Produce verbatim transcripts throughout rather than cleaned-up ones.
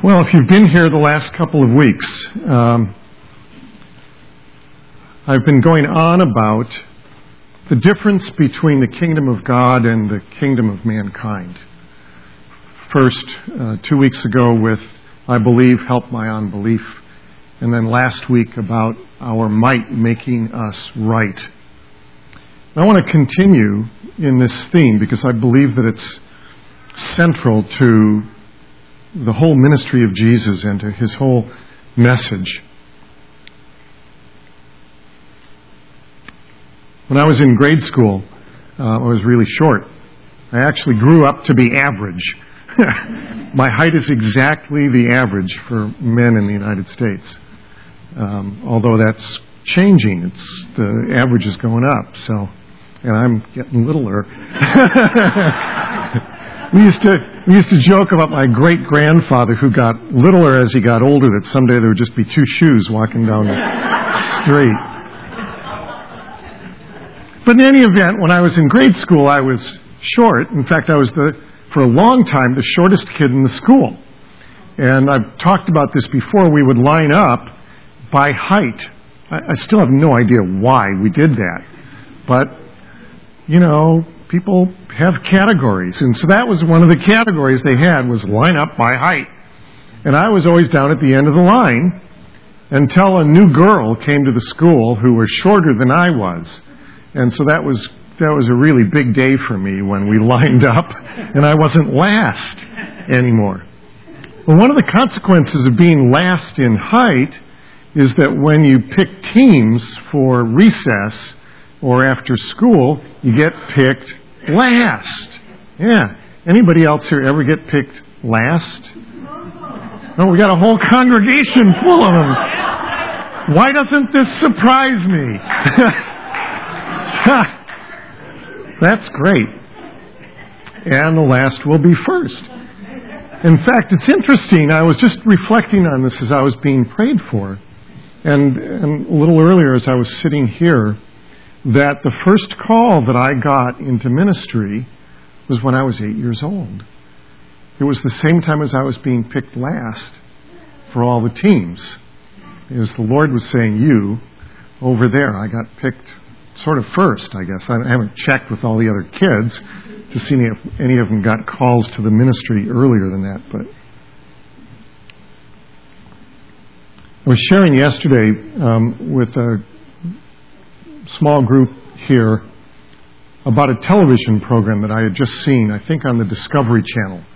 Well, if you've been here the last couple of weeks, um, I've been going on about the difference between the kingdom of God and the kingdom of mankind. First, uh, two weeks ago with I believe, help my unbelief. And then last week about our might making us right. I want to continue in this theme because I believe that it's central to the whole ministry of Jesus and to his whole message. When I was in grade school, uh, I was really short. I actually grew up to be average. My height is exactly the average for men in the United States. Um, although that's changing. It's the average is going up, so and I'm getting littler. we used to we used to joke about my great grandfather who got littler as he got older, that someday there would just be two shoes walking down the street. But in any event, when I was in grade school, I was short. In fact, I was the for a long time the shortest kid in the school. And I've talked about this before. We would line up by height. I, I still have no idea why we did that. But, you know, people have categories. And so that was one of the categories they had, was line up by height. And I was always down at the end of the line until a new girl came to the school who was shorter than I was. And so that was that was a really big day for me when we lined up and I wasn't last anymore. Well, one of the consequences of being last in height is that when you pick teams for recess or after school, you get picked last. Yeah. Anybody else here ever get picked last? No, we got a whole congregation full of them. Why doesn't this surprise me? That's great. And the last will be first. In fact, it's interesting. I was just reflecting on this as I was being prayed for. And, and a little earlier as I was sitting here, that the first call that I got into ministry was when I was eight years old. It was the same time as I was being picked last for all the teams. As the Lord was saying, you, over there, I got picked sort of first, I guess. I haven't checked with all the other kids to see if any of them got calls to the ministry earlier than that, but I was sharing yesterday um, with a small group here about a television program that I had just seen, I think on the Discovery Channel.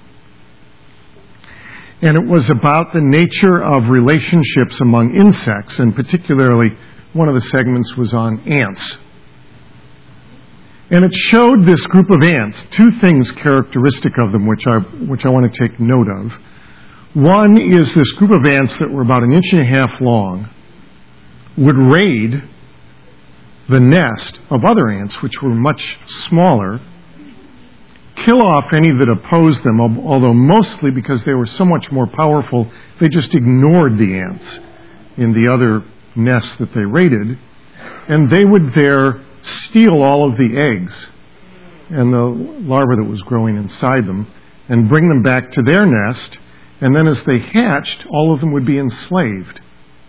And it was about the nature of relationships among insects, and particularly one of the segments was on ants. And it showed this group of ants, two things characteristic of them which I which I want to take note of. One is this group of ants that were about an inch and a half long would raid the nest of other ants, which were much smaller, kill off any that opposed them, although mostly because they were so much more powerful, they just ignored the ants in the other nests that they raided, and they would there steal all of the eggs and the larvae that was growing inside them and bring them back to their nest, and then as they hatched, all of them would be enslaved.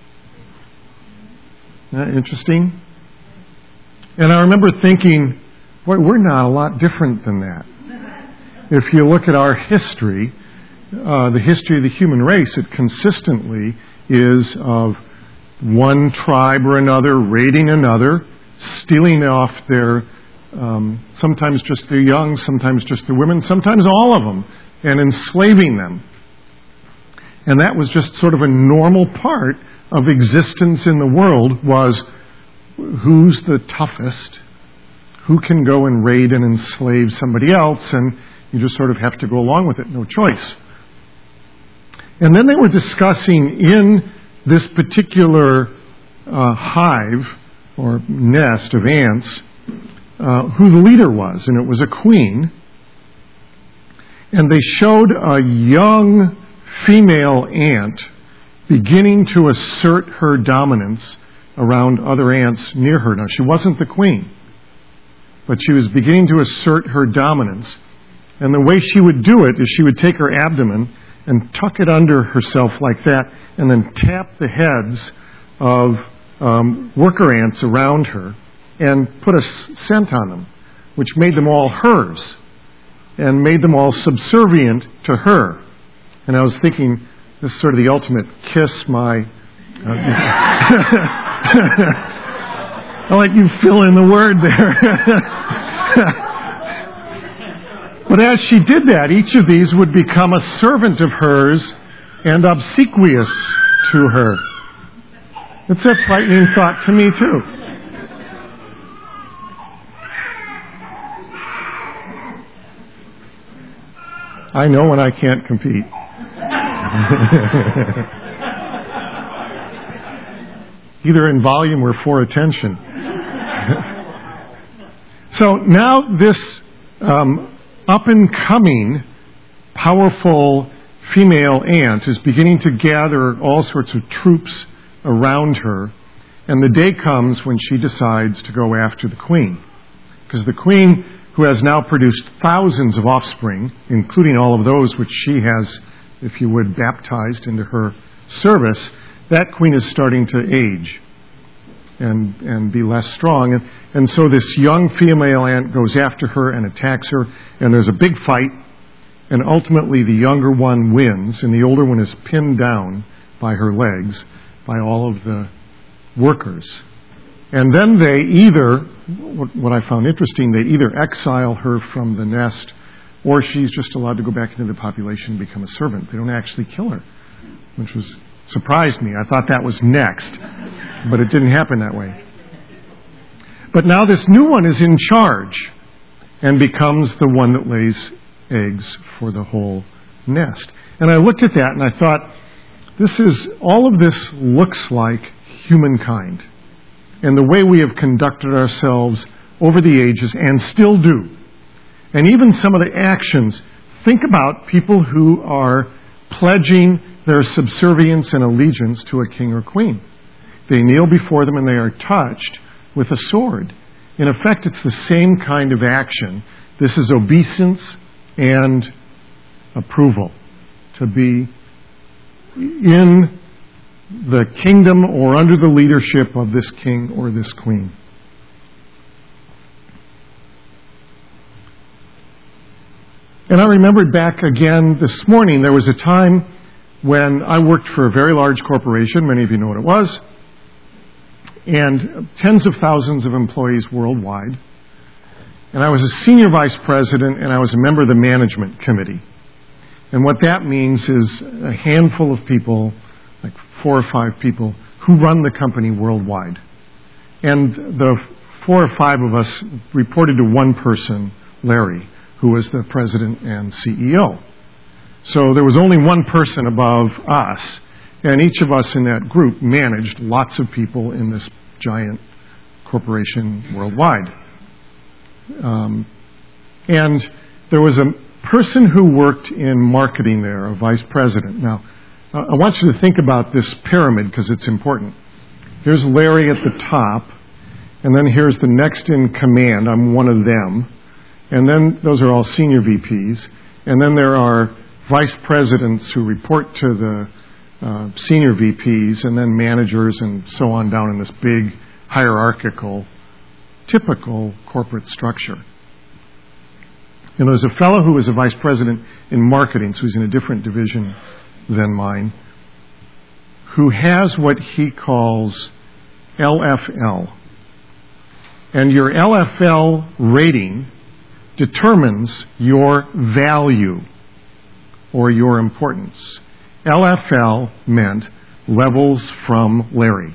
Isn't that interesting? And I remember thinking, boy, we're not a lot different than that. If you look at our history, uh, the history of the human race, it consistently is of one tribe or another raiding another, stealing off their, um, sometimes just their young, sometimes just their women, sometimes all of them, and enslaving them. And that was just sort of a normal part of existence in the world, was who's the toughest, who can go and raid and enslave somebody else, and you just sort of have to go along with it, no choice. And then they were discussing in this particular uh, hive or nest of ants uh, who the leader was, and it was a queen. And they showed a young female ant beginning to assert her dominance around other ants near her. Now, she wasn't the queen, but she was beginning to assert her dominance. And the way she would do it is she would take her abdomen and tuck it under herself like that, and then tap the heads of um, worker ants around her and put a scent on them, which made them all hers and made them all subservient to her. And I was thinking, this is sort of the ultimate kiss my... Uh, I'll let you fill in the word there. But as she did that, each of these would become a servant of hers and obsequious to her. It's a frightening thought to me, too. I know when I can't compete. Either in volume or for attention. So now this um, up-and-coming, powerful female ant is beginning to gather all sorts of troops around her, and the day comes when she decides to go after the queen. Because the queen, who has now produced thousands of offspring, including all of those which she has, if you would, baptized into her service, that queen is starting to age and and be less strong. And, and so this young female ant goes after her and attacks her, and there's a big fight, and ultimately the younger one wins, and the older one is pinned down by her legs by all of the workers. And then they either, what I found interesting, they either exile her from the nest, or she's just allowed to go back into the population and become a servant. They don't actually kill her, which was surprised me. I thought that was next, but it didn't happen that way. But now this new one is in charge and becomes the one that lays eggs for the whole nest. And I looked at that and I thought, this is, all of this looks like humankind and the way we have conducted ourselves over the ages and still do. And even some of the actions. Think about people who are pledging their subservience and allegiance to a king or queen. They kneel before them and they are touched with a sword. In effect, it's the same kind of action. This is obeisance and approval. To be in the kingdom or under the leadership of this king or this queen. And I remembered back again this morning, there was a time when I worked for a very large corporation. Many of you know what it was. And tens of thousands of employees worldwide. And I was a senior vice president and I was a member of the management committee. And what that means is a handful of people, like four or five people, who run the company worldwide. And the four or five of us reported to one person, Larry, who was the president and C E O. So there was only one person above us, and each of us in that group managed lots of people in this giant corporation worldwide. Um, and there was a person who worked in marketing there, a vice president. Now, uh, I want you to think about this pyramid because it's important. Here's Larry at the top, and then here's the next in command. I'm one of them. And then those are all senior V Ps. And then there are vice presidents who report to the uh, senior V Ps, and then managers and so on down in this big hierarchical, typical corporate structure. And there's a fellow who was a vice president in marketing, so he's in a different division than mine, who has what he calls L F L. And your L F L rating determines your value or your importance. L F L meant levels from Larry.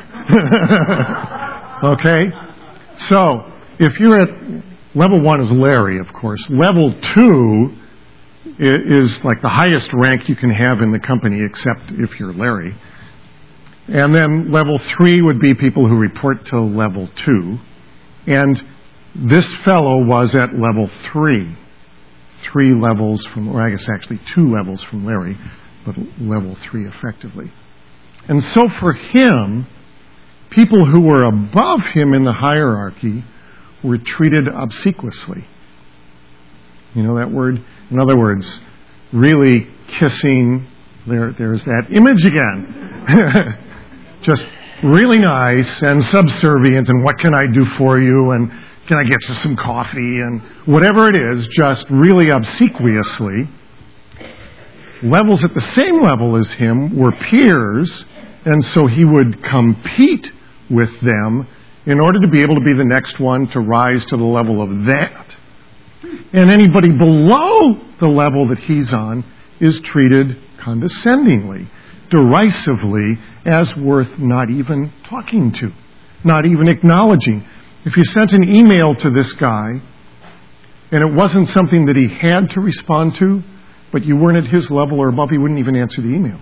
Okay? So, if you're at level one is Larry, of course. Level two is like the highest rank you can have in the company, except if you're Larry. And then level three would be people who report to level two. And this fellow was at level three. Three levels from, or I guess actually two levels from Larry, but level three effectively. And so for him, people who were above him in the hierarchy were treated obsequiously. You know that word? In other words, really kissing. There, there's that image again. Just really nice and subservient, and what can I do for you, and can I get you some coffee, and whatever it is, just really obsequiously. Levels at the same level as him were peers, and so he would compete with them in order to be able to be the next one to rise to the level of that. And anybody below the level that he's on is treated condescendingly, derisively, as worth not even talking to, not even acknowledging. If you sent an email to this guy and it wasn't something that he had to respond to, but you weren't at his level or above, he wouldn't even answer the email.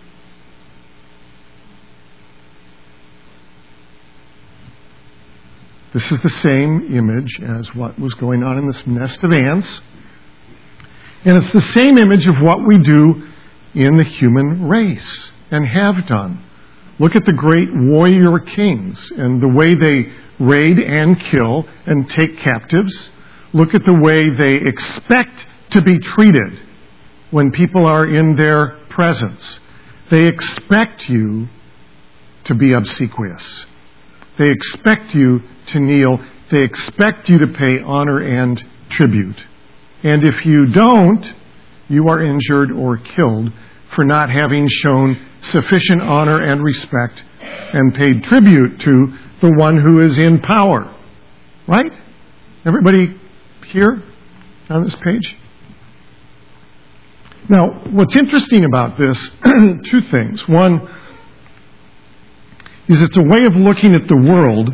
This is the same image as what was going on in this nest of ants. And it's the same image of what we do in the human race and have done. Look at the great warrior kings and the way they raid and kill and take captives. Look at the way they expect to be treated when people are in their presence. They expect you to be obsequious. They expect you to kneel. They expect you to pay honor and tribute. And if you don't, you are injured or killed for not having shown sufficient honor and respect and paid tribute to the one who is in power. Right? Everybody here on this page? Now, what's interesting about this, two things. One is it's a way of looking at the world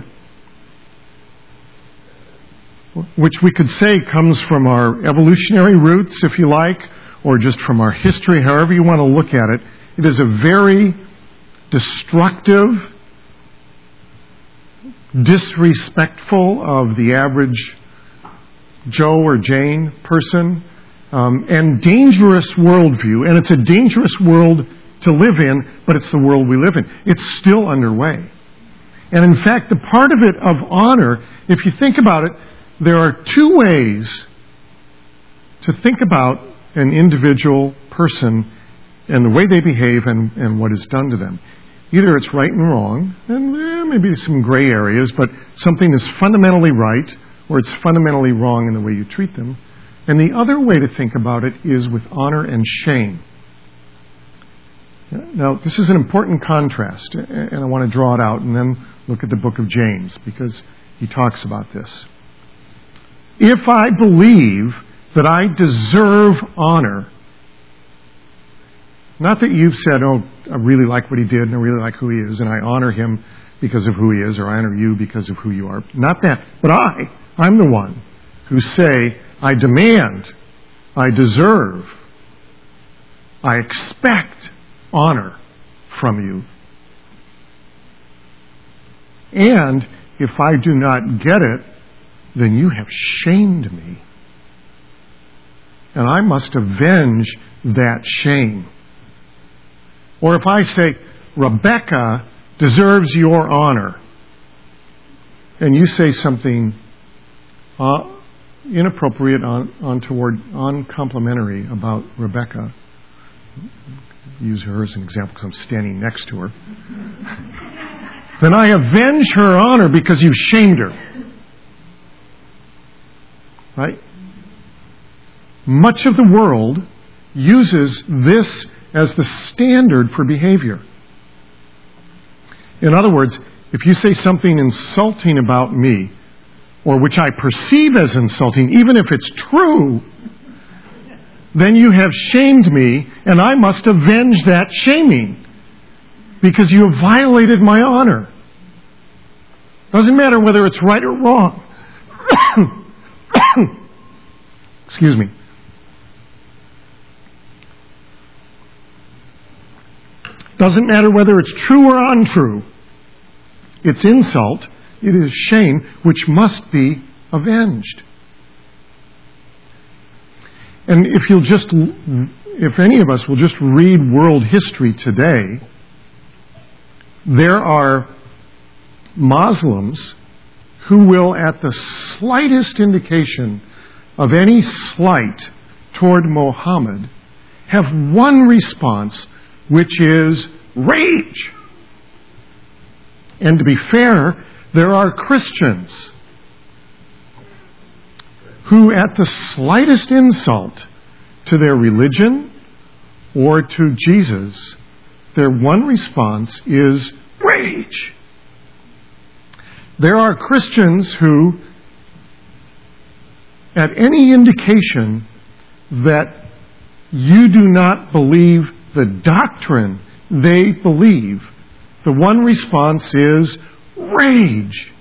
which we could say comes from our evolutionary roots, if you like, or just from our history, however you want to look at it. It is a very destructive, disrespectful of the average Joe or Jane person, um, and dangerous worldview. And it's a dangerous world to live in, but it's the world we live in. It's still underway. And in fact, the part of it of honor, if you think about it, there are two ways to think about an individual person and the way they behave and, and what is done to them. Either it's right and wrong, and eh, maybe some gray areas, but something is fundamentally right or it's fundamentally wrong in the way you treat them. And the other way to think about it is with honor and shame. Now, this is an important contrast, and I want to draw it out and then look at the book of James, because he talks about this. If I believe that I deserve honor, not that you've said, oh, I really like what he did and I really like who he is and I honor him because of who he is, or I honor you because of who you are. Not that. But I, I'm the one who say, I demand, I deserve, I expect honor from you. And if I do not get it, then you have shamed me. And I must avenge that shame. Or if I say, Rebecca deserves your honor, and you say something uh, inappropriate, on, untoward, uncomplimentary about Rebecca, use her as an example because I'm standing next to her, then I avenge her honor because you shamed her. Right? Much of the world uses this as the standard for behavior. In other words, if you say something insulting about me, or which I perceive as insulting, even if it's true, then you have shamed me, and I must avenge that shaming, because you have violated my honor. Doesn't matter whether it's right or wrong. Excuse me. Doesn't matter whether it's true or untrue. It's insult. It is shame which must be avenged. And if you'll just, if any of us will just read world history today, there are Muslims who will, at the slightest indication of any slight toward Muhammad, have one response, which is rage. And to be fair, there are Christians who, at the slightest insult to their religion or to Jesus, their one response is rage. There are Christians who, at any indication that you do not believe the doctrine they believe, the one response is rage.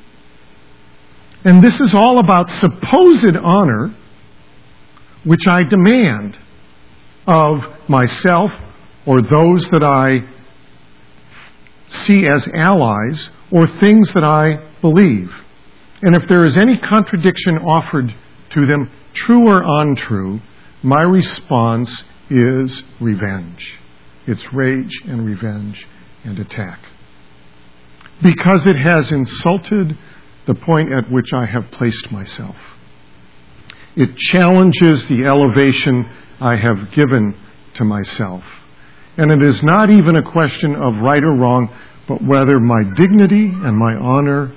And this is all about supposed honor, which I demand of myself or those that I see as allies or things that I believe. And if there is any contradiction offered to them, true or untrue, my response is revenge. It's rage and revenge and attack. Because it has insulted the point at which I have placed myself. It challenges the elevation I have given to myself. And it is not even a question of right or wrong, but whether my dignity and my honor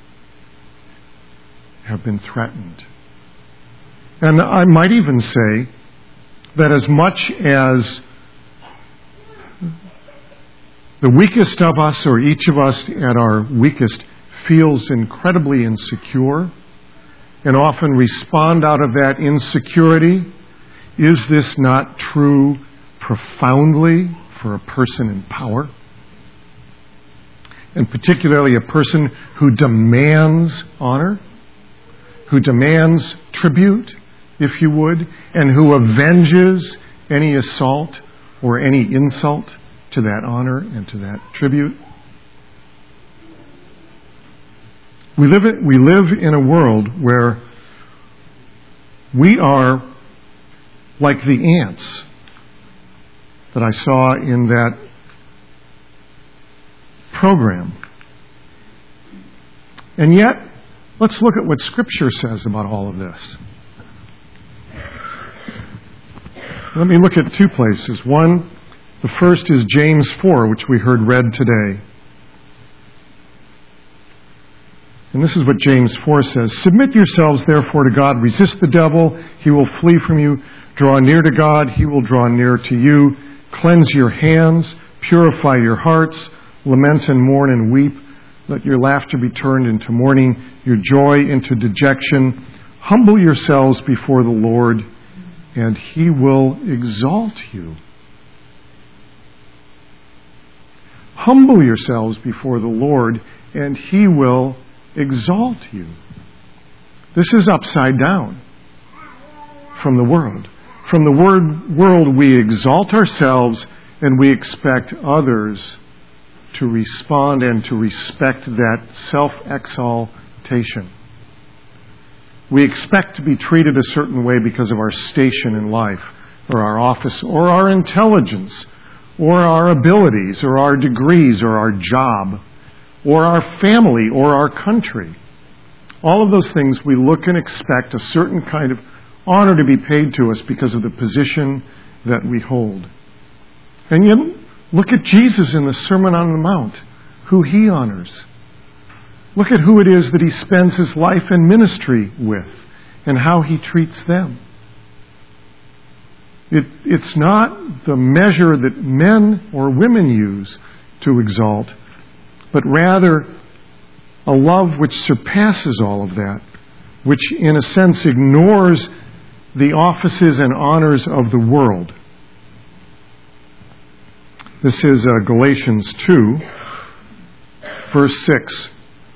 have been threatened. And I might even say that as much as the weakest of us, or each of us at our weakest, feels incredibly insecure and often respond out of that insecurity, is this not true profoundly for a person in power? And particularly a person who demands honor, who demands tribute, if you would, and who avenges any assault or any insult to that honor and to that tribute. We live in, we live in a world where we are like the ants that I saw in that program. And yet, let's look at what Scripture says about all of this. Let me look at two places. One, the first is James four, which we heard read today. And this is what James four says. Submit yourselves therefore to God. Resist the devil. He will flee from you. Draw near to God. He will draw near to you. Cleanse your hands. Purify your hearts. Lament and mourn and weep. Let your laughter be turned into mourning. Your joy into dejection. Humble yourselves before the Lord, and He will exalt you. Humble yourselves before the Lord, and He will exalt you. This is upside down from the world. From the word world, we exalt ourselves and we expect others to respond and to respect that self-exaltation. We expect to be treated a certain way because of our station in life, or our office, or our intelligence, or our abilities, or our degrees, or our job, or our family, or our country. All of those things we look and expect a certain kind of honor to be paid to us because of the position that we hold. And yet, look at Jesus in the Sermon on the Mount, who He honors. Look at who it is that He spends His life and ministry with, and how He treats them. It, it's not the measure that men or women use to exalt, but rather a love which surpasses all of that, which in a sense ignores the offices and honors of the world. This is uh, Galatians two, verse six.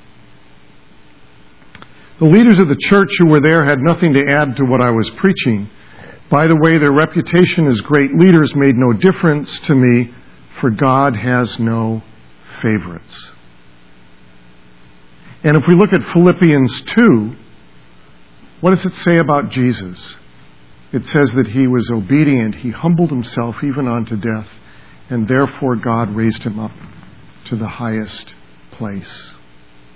The leaders of the church who were there had nothing to add to what I was preaching. By the way, their reputation as great leaders made no difference to me, for God has no favorites. And if we look at Philippians two, what does it say about Jesus? It says that He was obedient. He humbled Himself even unto death, and therefore God raised Him up to the highest place.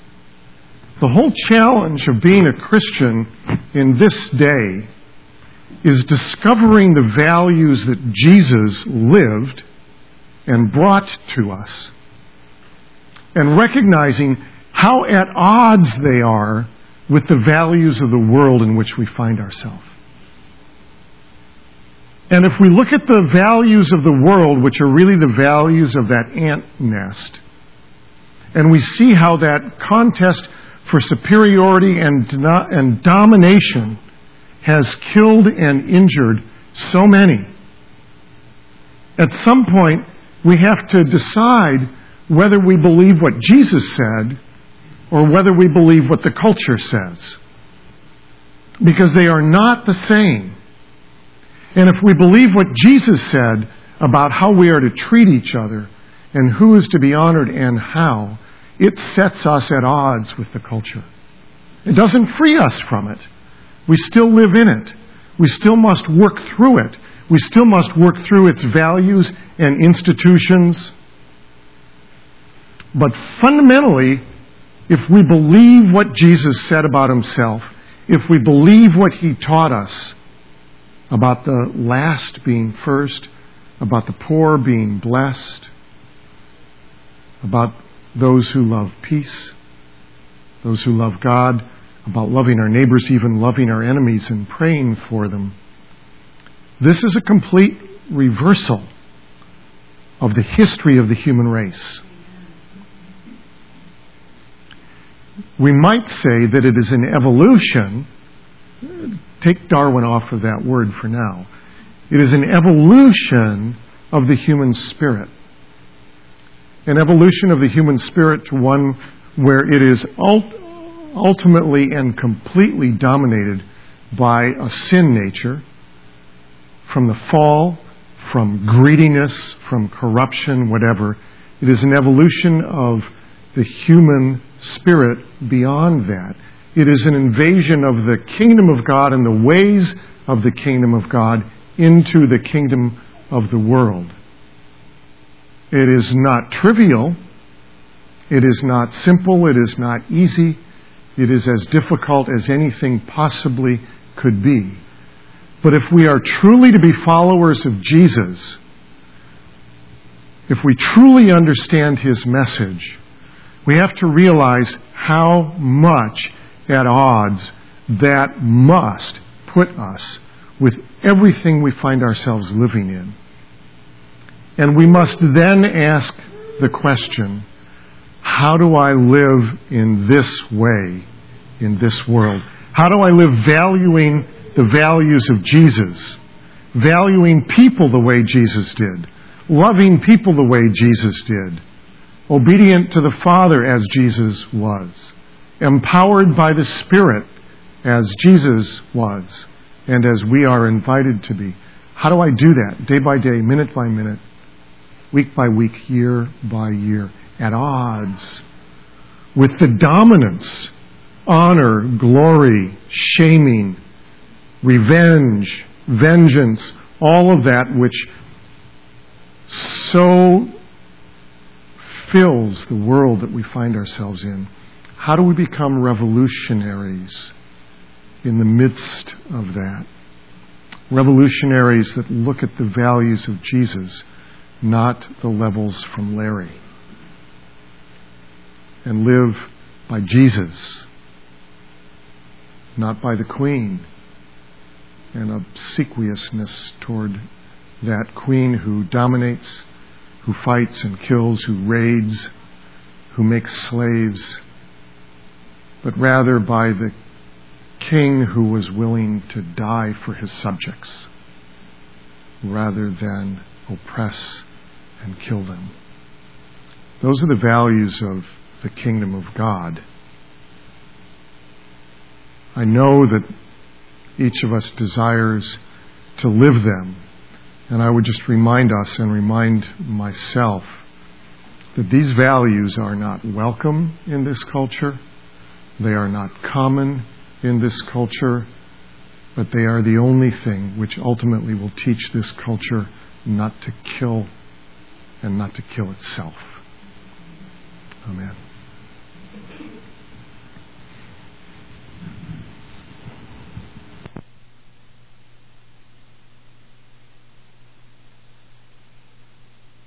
The whole challenge of being a Christian in this day is discovering the values that Jesus lived and brought to us, and recognizing how at odds they are with the values of the world in which we find ourselves. And if we look at the values of the world, which are really the values of that ant nest, and we see how that contest for superiority and, and domination has killed and injured so many, at some point we have to decide whether we believe what Jesus said or whether we believe what the culture says. Because they are not the same. And if we believe what Jesus said about how we are to treat each other and who is to be honored and how, it sets us at odds with the culture. It doesn't free us from it. We still live in it. We still must work through it. We still must work through its values and institutions. But fundamentally, if we believe what Jesus said about himself, if we believe what he taught us about the last being first, about the poor being blessed, about those who love peace, those who love God, about loving our neighbors, even loving our enemies and praying for them, this is a complete reversal of the history of the human race. We might say that it is an evolution. Take Darwin off of that word for now. It is an evolution of the human spirit. An evolution of the human spirit to one where it is ultimately and completely dominated by a sin nature, from the fall, from greediness, from corruption, whatever. It is an evolution of the human spirit beyond that. It is an invasion of the kingdom of God and the ways of the kingdom of God into the kingdom of the world. It is not trivial. It is not simple. It is not easy. It is as difficult as anything possibly could be. But if we are truly to be followers of Jesus, if we truly understand his message, we have to realize how much at odds that must put us with everything we find ourselves living in. And we must then ask the question, how do I live in this way, in this world? How do I live valuing the values of Jesus, valuing people the way Jesus did, loving people the way Jesus did, obedient to the Father as Jesus was, empowered by the Spirit as Jesus was, and as we are invited to be? How do I do that day by day, minute by minute, week by week, year by year, at odds with the dominance, honor, glory, shaming, revenge, vengeance, all of that which so fills the world that we find ourselves in? How do we become revolutionaries in the midst of that? Revolutionaries that look at the values of Jesus, not the levels from Larry, and live by Jesus, not by the Queen, and obsequiousness toward that Queen who dominates, who fights and kills, who raids, who makes slaves, but rather by the King who was willing to die for his subjects rather than oppress and kill them. Those are the values of the kingdom of God. I know that each of us desires to live them, and I would just remind us and remind myself that these values are not welcome in this culture. They are not common in this culture, but they are the only thing which ultimately will teach this culture not to kill and not to kill itself. Amen.